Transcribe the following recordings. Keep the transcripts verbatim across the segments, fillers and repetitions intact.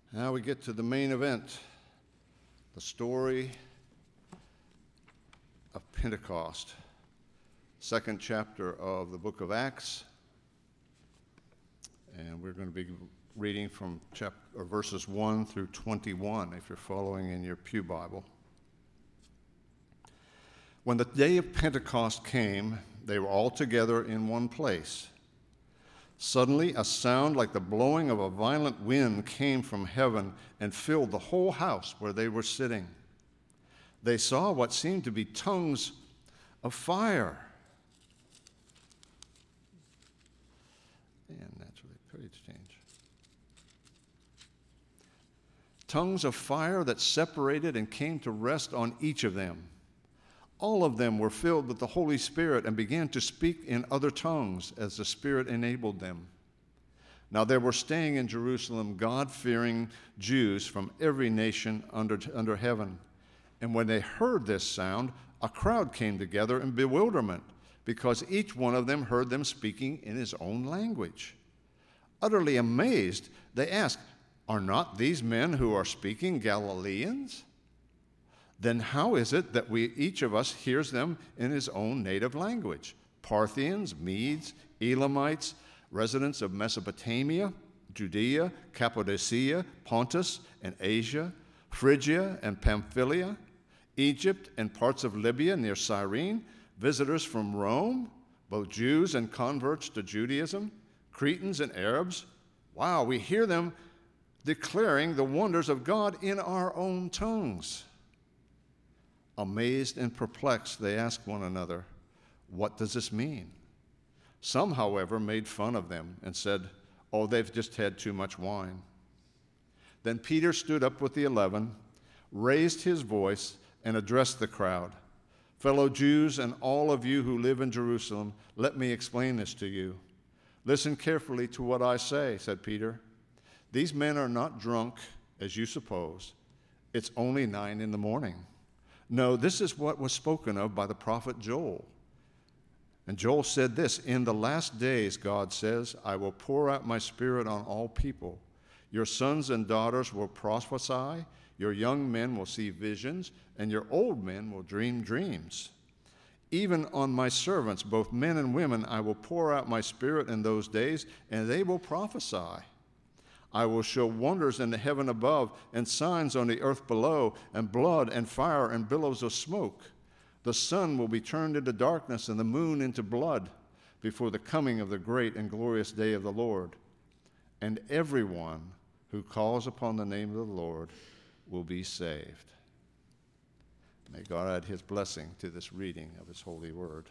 Now we get to the main event, the story of Pentecost, second chapter of the book of Acts. And we're going to be reading from chapter, or verses one through twenty-one, if you're following in your pew Bible. When the day of Pentecost came, they were all together in one place. Suddenly, a sound like the blowing of a violent wind came from heaven and filled the whole house where they were sitting. They saw what seemed to be tongues of fire. And naturally, page change. Tongues of fire that separated and came to rest on each of them. All of them were filled with the Holy Spirit and began to speak in other tongues as the Spirit enabled them. Now there were staying in Jerusalem God-fearing Jews from every nation under, under heaven. And when they heard this sound, a crowd came together in bewilderment, because each one of them heard them speaking in his own language. Utterly amazed, they asked, "Are not these men who are speaking Galileans? Then how is it that we, each of us, hears them in his own native language? Parthians, Medes, Elamites, residents of Mesopotamia, Judea, Cappadocia, Pontus, and Asia, Phrygia and Pamphylia, Egypt and parts of Libya near Cyrene, visitors from Rome, both Jews and converts to Judaism, Cretans and Arabs. Wow, we hear them declaring the wonders of God in our own tongues." Amazed and perplexed, they asked one another, "What does this mean?" Some, however, made fun of them and said, "Oh, they've just had too much wine." Then Peter stood up with the eleven, raised his voice, and addressed the crowd. "Fellow Jews and all of you who live in Jerusalem, let me explain this to you. Listen carefully to what I say," said Peter. "These men are not drunk, as you suppose. It's only nine in the morning. No, this is what was spoken of by the prophet Joel. And Joel said this, 'In the last days, God says, I will pour out my spirit on all people. Your sons and daughters will prophesy, your young men will see visions, and your old men will dream dreams. Even on my servants, both men and women, I will pour out my spirit in those days, and they will prophesy. I will show wonders in the heaven above and signs on the earth below, and blood and fire and billows of smoke. The sun will be turned into darkness and the moon into blood before the coming of the great and glorious day of the Lord. And everyone who calls upon the name of the Lord will be saved." May God add his blessing to this reading of his holy word.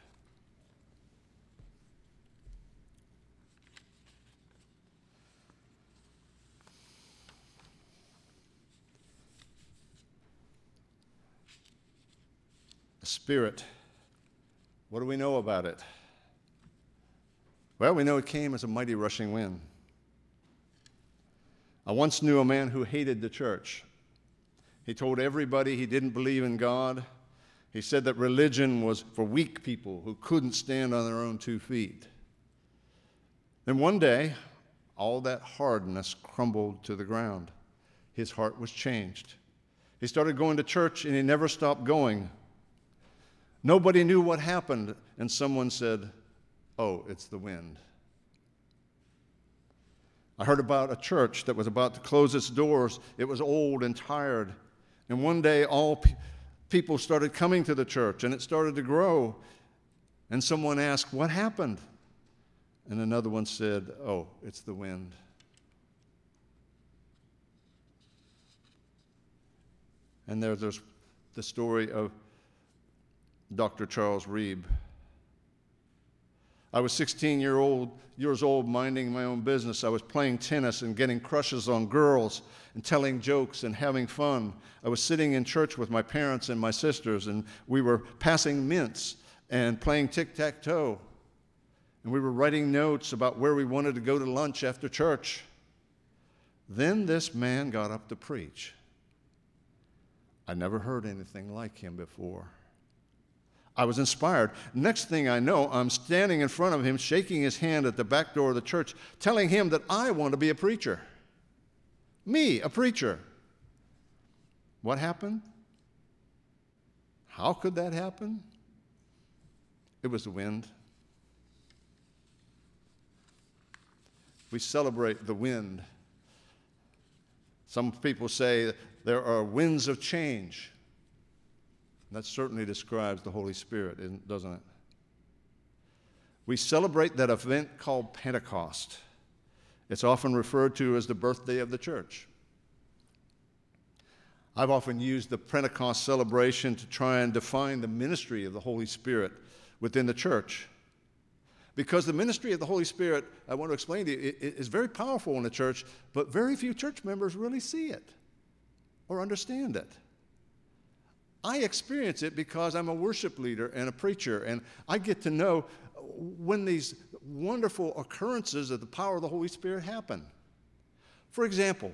Spirit, what do we know about it? Well, we know it came as a mighty rushing wind. I once knew a man who hated the church. He told everybody he didn't believe in God. He said that religion was for weak people who couldn't stand on their own two feet. Then one day, all that hardness crumbled to the ground. His heart was changed. He started going to church, and he never stopped going. Nobody knew what happened, and someone said, "Oh, it's the wind." I heard about a church that was about to close its doors. It was old and tired. And one day, all pe- people started coming to the church, and it started to grow. And someone asked, "What happened?" And another one said, "Oh, it's the wind." And there's this, the story of Doctor Charles Reeb. I was sixteen year old, years old, minding my own business. I was playing tennis and getting crushes on girls and telling jokes and having fun. I was sitting in church with my parents and my sisters, and we were passing mints and playing tic-tac-toe. And we were writing notes about where we wanted to go to lunch after church. Then this man got up to preach. I never heard anything like him before. I was inspired. Next thing I know, I'm standing in front of him, shaking his hand at the back door of the church, telling him that I want to be a preacher. Me, a preacher. What happened? How could that happen? It was the wind. We celebrate the wind. Some people say there are winds of change. That certainly describes the Holy Spirit, doesn't it? We celebrate that event called Pentecost. It's often referred to as the birthday of the church. I've often used the Pentecost celebration to try and define the ministry of the Holy Spirit within the church. Because the ministry of the Holy Spirit, I want to explain to you, it, it is very powerful in the church, but very few church members really see it or understand it. I experience it because I'm a worship leader and a preacher, and I get to know when these wonderful occurrences of the power of the Holy Spirit happen. For example,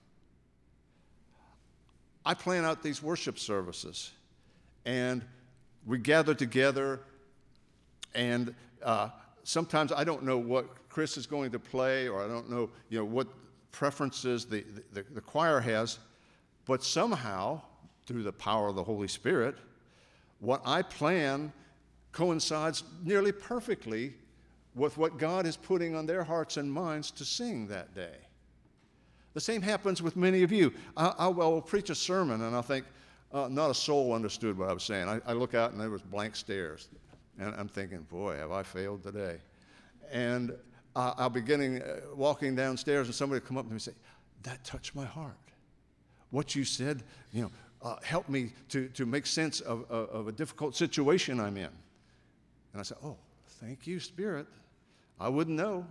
I plan out these worship services, and we gather together, and uh, sometimes I don't know what Chris is going to play, or I don't know, you know, what preferences the, the, the choir has, but somehow, through the power of the Holy Spirit, what I plan coincides nearly perfectly with what God is putting on their hearts and minds to sing that day. The same happens with many of you. I, I will preach a sermon, and I think, uh, not a soul understood what I was saying. I, I look out, and there was blank stares. And I'm thinking, boy, have I failed today. And uh, I'll be getting, uh, walking downstairs, and somebody will come up to me and say, that touched my heart. What you said, you know, uh, helped me to, to make sense of, of, of a difficult situation I'm in. And I said, oh, thank you, Spirit. I wouldn't know.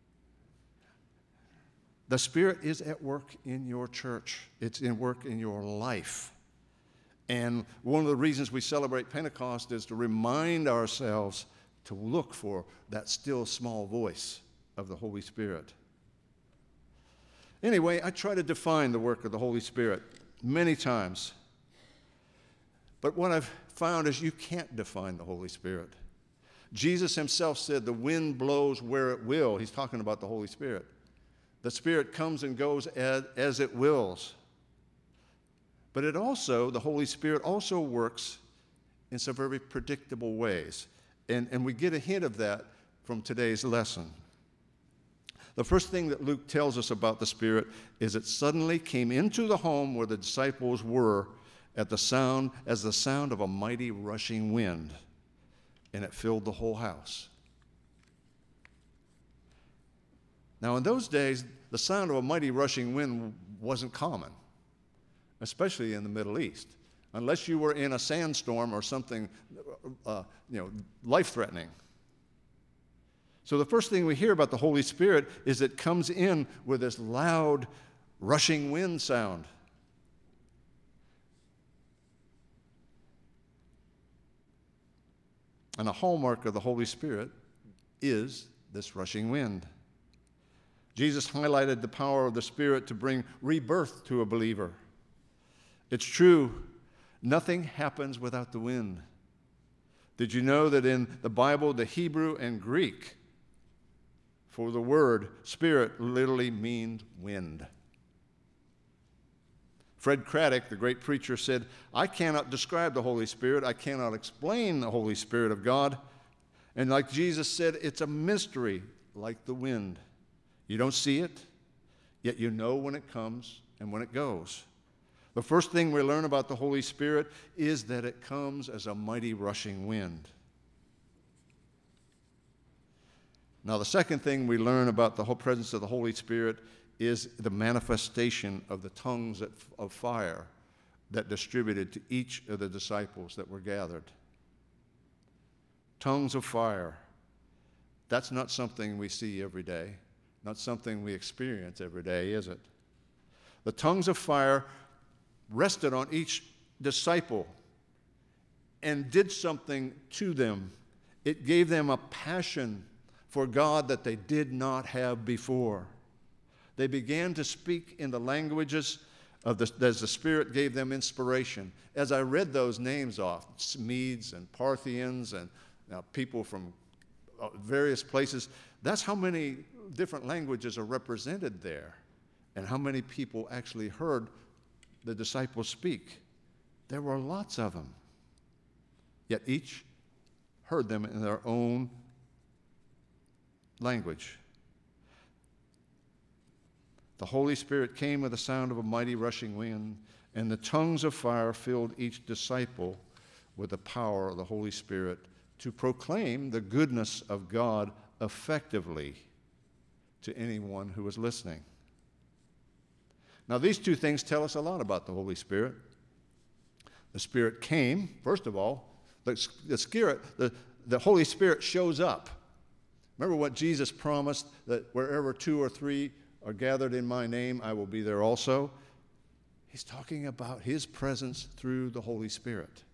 The Spirit is at work in your church. It's in work in your life. And one of the reasons we celebrate Pentecost is to remind ourselves to look for that still small voice of the Holy Spirit. Anyway, I try to define the work of the Holy Spirit many times. But what I've found is you can't define the Holy Spirit. Jesus himself said the wind blows where it will. He's talking about the Holy Spirit. The Spirit comes and goes as, as it wills. But it also, the Holy Spirit also works in some very predictable ways. And, and we get a hint of that from today's lesson. The first thing that Luke tells us about the Spirit is it suddenly came into the home where the disciples were at the sound, as the sound of a mighty rushing wind, and it filled the whole house. Now, in those days, the sound of a mighty rushing wind wasn't common, especially in the Middle East, unless you were in a sandstorm or something, uh, you know, life-threatening. So the first thing we hear about the Holy Spirit is it comes in with this loud, rushing wind sound. And a hallmark of the Holy Spirit is this rushing wind. Jesus highlighted the power of the Spirit to bring rebirth to a believer. It's true, nothing happens without the wind. Did you know that in the Bible, the Hebrew and Greek for the word Spirit literally means wind? Fred Craddock, the great preacher, said, I cannot describe the Holy Spirit. I cannot explain the Holy Spirit of God. And like Jesus said, it's a mystery like the wind. You don't see it, yet you know when it comes and when it goes. The first thing we learn about the Holy Spirit is that it comes as a mighty rushing wind. Now, the second thing we learn about the whole presence of the Holy Spirit is the manifestation of the tongues of fire that distributed to each of the disciples that were gathered. Tongues of fire. That's not something we see every day. Not something we experience every day, is it? The tongues of fire rested on each disciple and did something to them. It gave them a passion for God that they did not have before. They began to speak in the languages of the, as the Spirit gave them inspiration. As I read those names off, Medes and Parthians and uh, people from uh, various places, that's how many different languages are represented there. And how many people actually heard the disciples speak? There were lots of them. Yet each heard them in their own language. The Holy Spirit came with the sound of a mighty rushing wind, and the tongues of fire filled each disciple with the power of the Holy Spirit to proclaim the goodness of God effectively to anyone who was listening. Now, these two things tell us a lot about the Holy Spirit. The Spirit came, first of all, the, the, Spirit, the, the Holy Spirit shows up. Remember what Jesus promised, that wherever two or three are gathered in my name, I will be there also? He's talking about his presence through the Holy Spirit.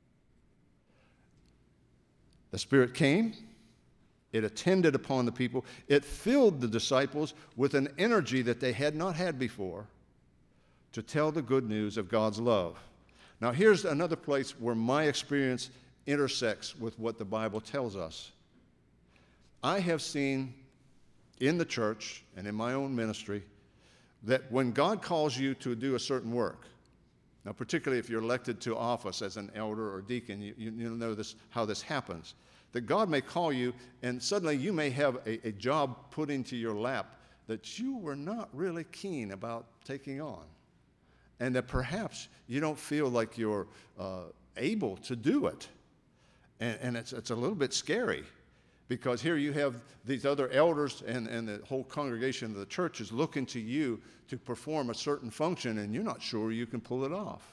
The Spirit came, it attended upon the people, it filled the disciples with an energy that they had not had before to tell the good news of God's love. Now, here's another place where my experience intersects with what the Bible tells us. I have seen in the church and in my own ministry that when God calls you to do a certain work, now particularly if you're elected to office as an elder or deacon, you, you know this, how this happens, that God may call you and suddenly you may have a, a job put into your lap that you were not really keen about taking on, and that perhaps you don't feel like you're uh, able to do it. And, and it's, it's a little bit scary, because here you have these other elders and, and the whole congregation of the church is looking to you to perform a certain function, and you're not sure you can pull it off.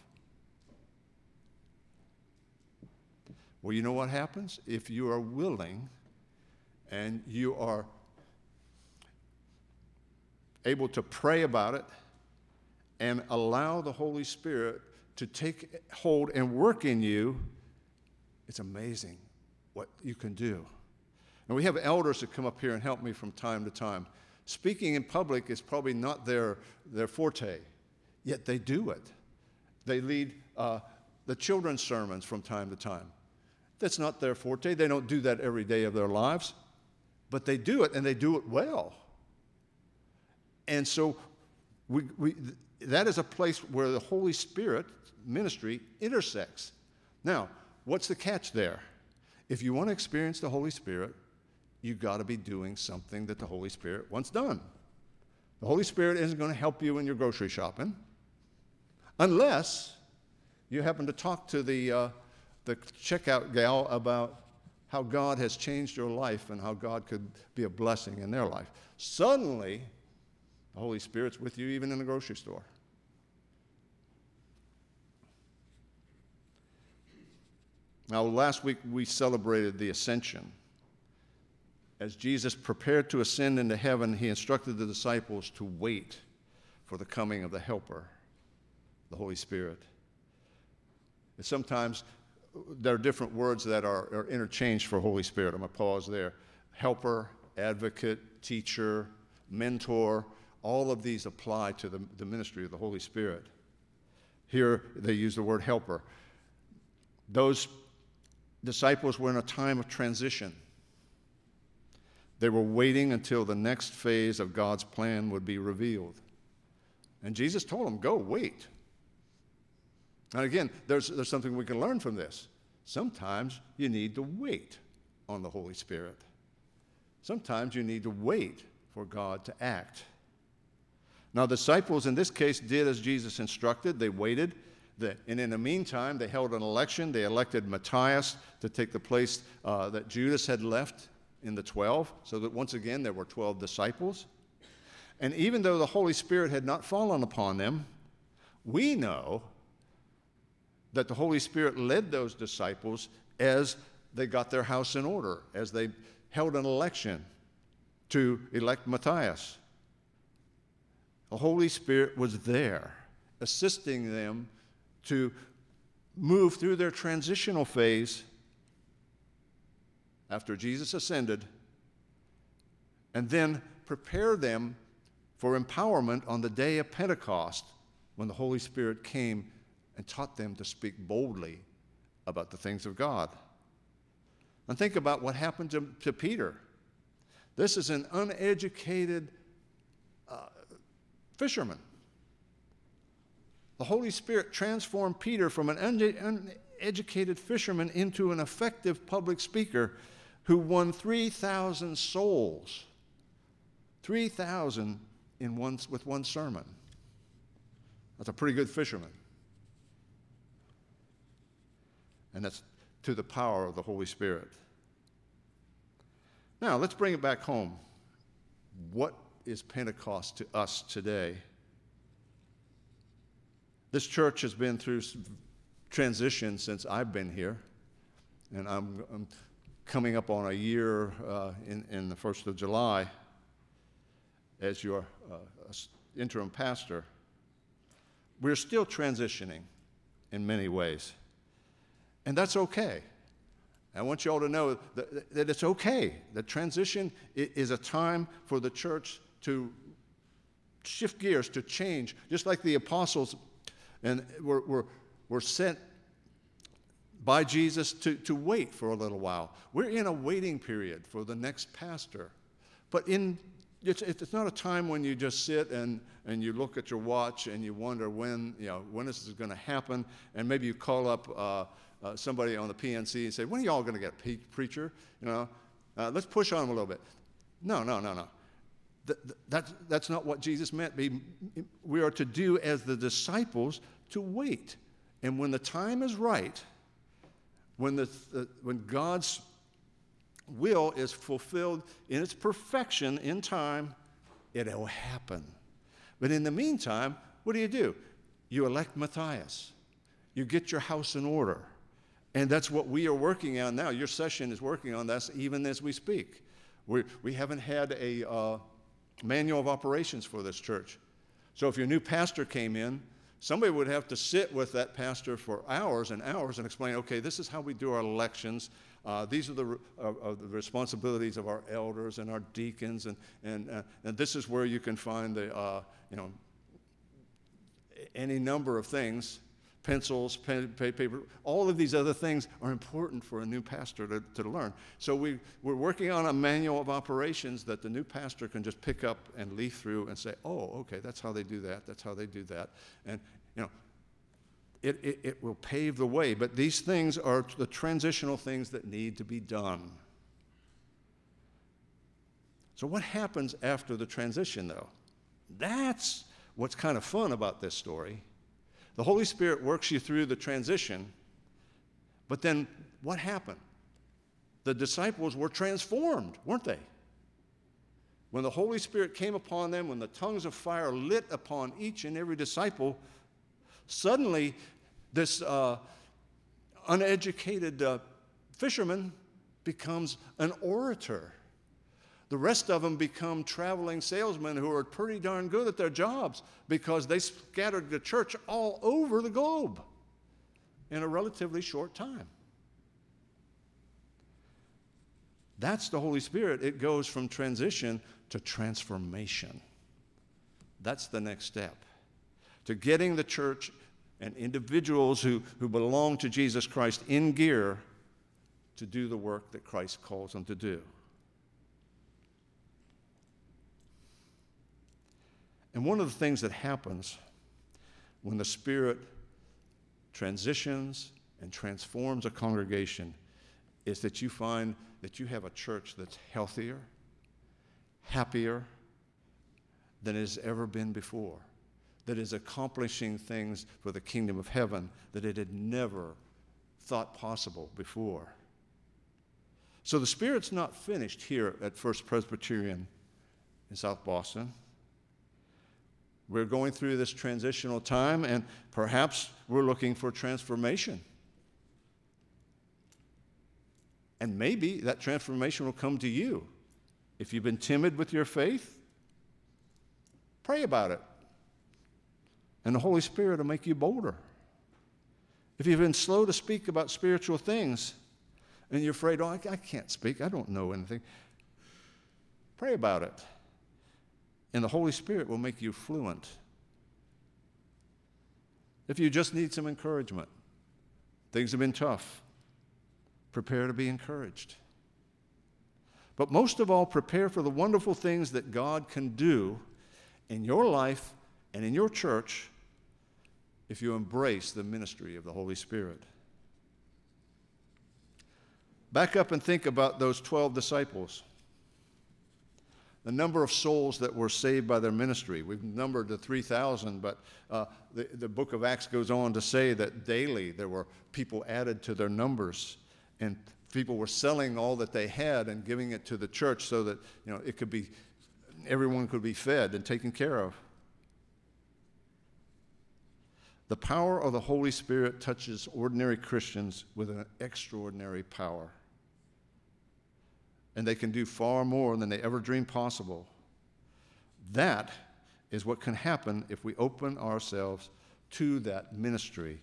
Well, you know what happens? If you are willing and you are able to pray about it and allow the Holy Spirit to take hold and work in you, it's amazing what you can do. And we have elders that come up here and help me from time to time. Speaking in public is probably not their, their forte, yet they do it. They lead uh, the children's sermons from time to time. That's not their forte. They don't do that every day of their lives, but they do it, and they do it well. And so we, we, that is a place where the Holy Spirit ministry intersects. Now, what's the catch there? If you want to experience the Holy Spirit, you've got to be doing something that the Holy Spirit wants done. The Holy Spirit isn't going to help you in your grocery shopping unless you happen to talk to the, uh, the checkout gal about how God has changed your life and how God could be a blessing in their life. Suddenly, the Holy Spirit's with you even in the grocery store. Now, last week we celebrated the ascension. As Jesus prepared to ascend into heaven, he instructed the disciples to wait for the coming of the Helper, the Holy Spirit. And sometimes there are different words that are, are interchanged for Holy Spirit. I'm going to pause there. Helper, advocate, teacher, mentor, all of these apply to the, the ministry of the Holy Spirit. Here they use the word helper. Those disciples were in a time of transition. They were waiting until the next phase of God's plan would be revealed. And Jesus told them, go, wait. And again, there's, there's something we can learn from this. Sometimes you need to wait on the Holy Spirit. Sometimes you need to wait for God to act. Now, the disciples in this case did as Jesus instructed. They waited. The, and in the meantime, they held an election. They elected Matthias to take the place uh, that Judas had left in the twelve, so that once again there were twelve disciples. And even though the Holy Spirit had not fallen upon them, we know that the Holy Spirit led those disciples as they got their house in order, as they held an election to elect Matthias. The Holy Spirit was there, assisting them to move through their transitional phase after Jesus ascended, and then prepare them for empowerment on the day of Pentecost, when the Holy Spirit came and taught them to speak boldly about the things of God. And think about what happened to, to Peter. This is an uneducated, uh, fisherman. The Holy Spirit transformed Peter from an uneducated fisherman into an effective public speaker who won three thousand souls. three thousand in one, with one sermon. That's a pretty good fisherman. And that's to the power of the Holy Spirit. Now, let's bring it back home. What is Pentecost to us today? This church has been through transition since I've been here, and I'm, I'm coming up on a year uh, in, in the first of July as your uh, interim pastor. We're still transitioning in many ways, and that's okay. I want you all to know that, that it's okay. The transition is a time for the church to shift gears, to change, just like the apostles and were, were, were sent by Jesus to, to wait for a little while. We're in a waiting period for the next pastor. But in it's, it's not a time when you just sit and, and you look at your watch and you wonder when, you know, when this is going to happen, and maybe you call up uh, uh, somebody on the P N C and say, when are y'all going to get a pe- preacher? You know, uh, let's push on them a little bit. No, no, no, no. Th- th- that's, that's not what Jesus meant. We, we are to do as the disciples, to wait. And when the time is right, when, the, the, when God's will is fulfilled in its perfection in time, it'll happen. But in the meantime, what do you do? You elect Matthias. You get your house in order. And that's what we are working on now. Your session is working on that even as we speak. We, we haven't had a uh, manual of operations for this church. So if your new pastor came in, somebody would have to sit with that pastor for hours and hours and explain, okay, this is how we do our elections. Uh, these are the, uh, uh, the responsibilities of our elders and our deacons, and, and, uh, and this is where you can find the, uh, you know, any number of things, pencils, pen, paper, all of these other things are important for a new pastor to, to learn. So we, we're working on a manual of operations that the new pastor can just pick up and leaf through and say, oh, okay, that's how they do that, that's how they do that. And, you know, It, it, it will pave the way, but these things are the transitional things that need to be done. So what happens after the transition, though? That's what's kind of fun about this story. The Holy Spirit works you through the transition, but then what happened? The disciples were transformed, weren't they? When the Holy Spirit came upon them, when the tongues of fire lit upon each and every disciple, suddenly this uh, uneducated uh, fisherman becomes an orator. The rest of them become traveling salesmen who are pretty darn good at their jobs because they scattered the church all over the globe in a relatively short time. That's the Holy Spirit. It goes from transition to transformation. That's the next step. To getting the church and individuals who, who belong to Jesus Christ in gear to do the work that Christ calls them to do. And one of the things that happens when the Spirit transitions and transforms a congregation is that you find that you have a church that's healthier, happier than it has ever been before, that is accomplishing things for the kingdom of heaven that it had never thought possible before. So the Spirit's not finished here at First Presbyterian in South Boston. We're going through this transitional time, and perhaps we're looking for transformation. And maybe that transformation will come to you. If you've been timid with your faith, pray about it. And the Holy Spirit will make you bolder. If you've been slow to speak about spiritual things, and you're afraid, oh, I, I can't speak, I don't know anything, pray about it. And the Holy Spirit will make you fluent. If you just need some encouragement, things have been tough, prepare to be encouraged. But most of all, prepare for the wonderful things that God can do in your life and in your church if you embrace the ministry of the Holy Spirit. Back up and think about those twelve disciples. The number of souls that were saved by their ministry. We've numbered the three thousand, but uh, the, the book of Acts goes on to say that daily there were people added to their numbers, and people were selling all that they had and giving it to the church so that, you know, it could be, everyone could be fed and taken care of. The power of the Holy Spirit touches ordinary Christians with an extraordinary power. And they can do far more than they ever dreamed possible. That is what can happen if we open ourselves to that ministry.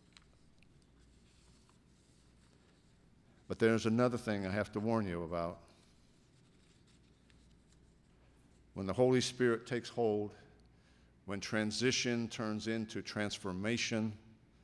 But there's another thing I have to warn you about. When the Holy Spirit takes hold, when transition turns into transformation,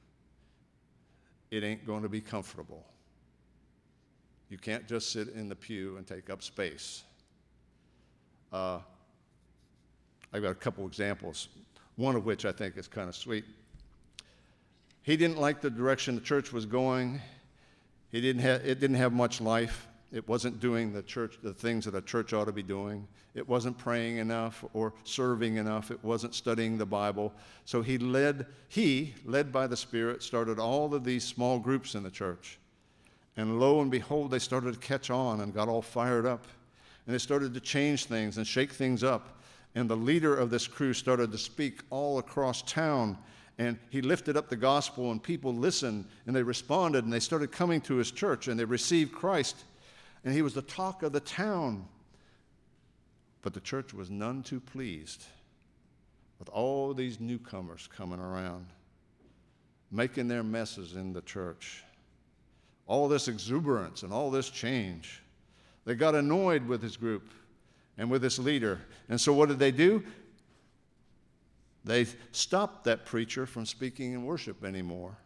it ain't going to be comfortable. You can't just sit in the pew and take up space. Uh, I've got a couple examples, one of which I think is kind of sweet. He didn't like the direction the church was going. He didn't have, it didn't have much life. It wasn't doing the church, the things that a church ought to be doing. It wasn't praying enough or serving enough. It wasn't studying the Bible. So he led, he, led by the Spirit, started all of these small groups in the church. And lo and behold, they started to catch on and got all fired up. And they started to change things and shake things up. And the leader of this crew started to speak all across town. And he lifted up the gospel, and people listened, and they responded, and they started coming to his church, and they received Christ. And he was the talk of the town. But the church was none too pleased with all these newcomers coming around, making their messes in the church. All this exuberance and all this change. They got annoyed with his group and with his leader. And so what did they do? They stopped that preacher from speaking in worship anymore.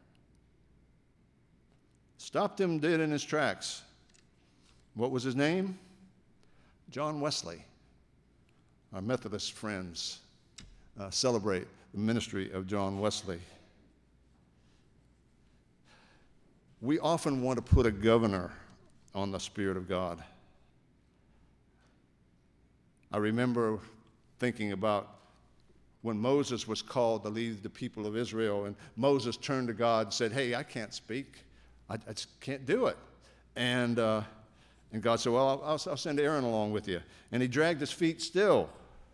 Stopped him dead in his tracks. What was his name? John Wesley. Our Methodist friends uh, celebrate the ministry of John Wesley. We often want to put a governor on the Spirit of God. I remember thinking about when Moses was called to lead the people of Israel, and Moses turned to God and said, hey, I can't speak. I, I just can't do it. And, uh, and God said, well, I'll, I'll, I'll send Aaron along with you. And he dragged his feet still.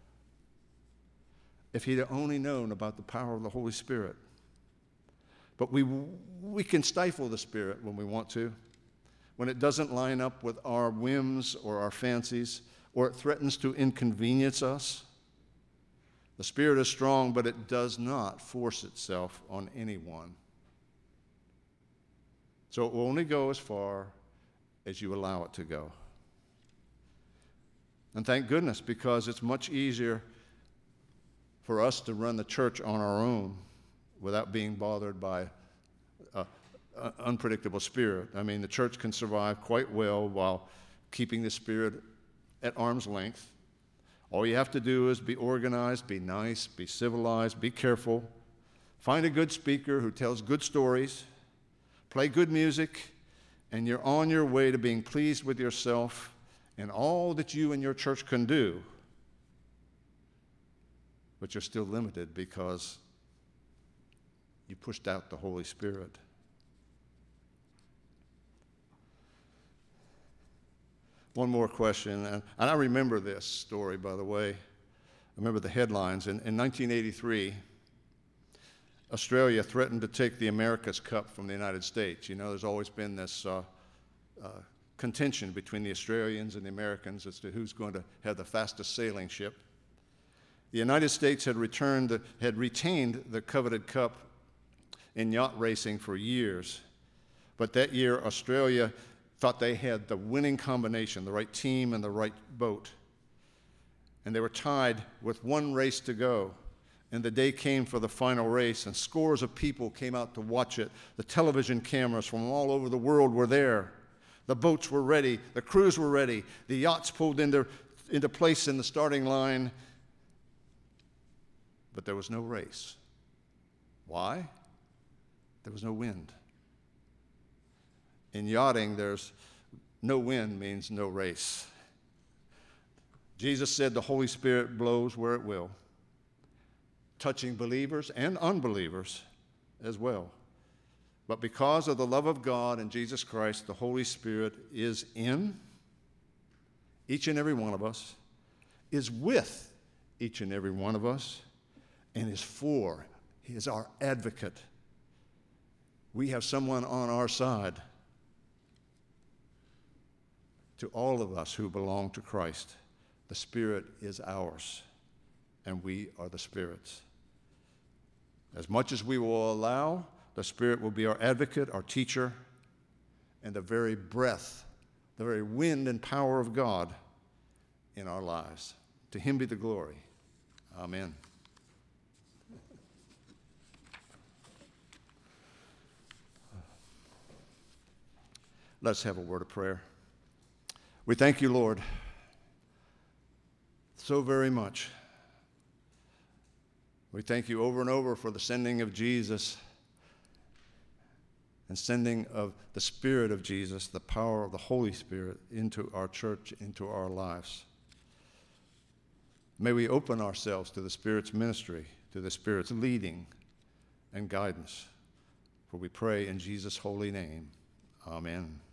If he'd only known about the power of the Holy Spirit. But we, we can stifle the Spirit when we want to, when it doesn't line up with our whims or our fancies, or it threatens to inconvenience us. The Spirit is strong, but it does not force itself on anyone. So it will only go as far as you allow it to go. And thank goodness, because it's much easier for us to run the church on our own without being bothered by an unpredictable spirit. I mean, the church can survive quite well while keeping the Spirit at arm's length. All you have to do is be organized, be nice, be civilized, be careful. Find a good speaker who tells good stories, play good music, and you're on your way to being pleased with yourself and all that you and your church can do. But you're still limited because you pushed out the Holy Spirit. One more question, and, and I remember this story, by the way. I remember the headlines. In, in nineteen eighty-three, Australia threatened to take the America's Cup from the United States. You know, there's always been this uh, uh, contention between the Australians and the Americans as to who's going to have the fastest sailing ship. The United States had returned, the, had retained the coveted cup in yacht racing for years, but that year Australia thought they had the winning combination, the right team and the right boat. And they were tied with one race to go. And the day came for the final race, and scores of people came out to watch it. The television cameras from all over the world were there. The boats were ready. The crews were ready. The yachts pulled into, into place in the starting line. but there was no race. Why? There was no wind. In yachting, there's no wind means no race. Jesus said the Holy Spirit blows where it will, touching believers and unbelievers as well. But because of the love of God and Jesus Christ, the Holy Spirit is in each and every one of us, is with each and every one of us, and is for. He is our advocate. We have someone on our side. To all of us who belong to Christ, the Spirit is ours, and we are the Spirit's. As much as we will allow, the Spirit will be our advocate, our teacher, and the very breath, the very wind and power of God in our lives. To Him be the glory. Amen. Let's have a word of prayer. We thank you, Lord, so very much. We thank you over and over for the sending of Jesus and sending of the Spirit of Jesus, the power of the Holy Spirit into our church, into our lives. May we open ourselves to the Spirit's ministry, to the Spirit's leading and guidance. For we pray in Jesus' holy name. Amen.